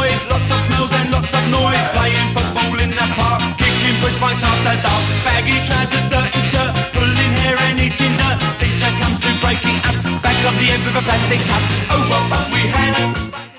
boys, lots of smells and lots of noise. Playing football in the park, kicking push bikes after dark. Baggy trousers, dirty shirt, pulling hair and eating dirt. Teacher comes to break it up, back of the end with a plastic cup. Oh, what fun we had!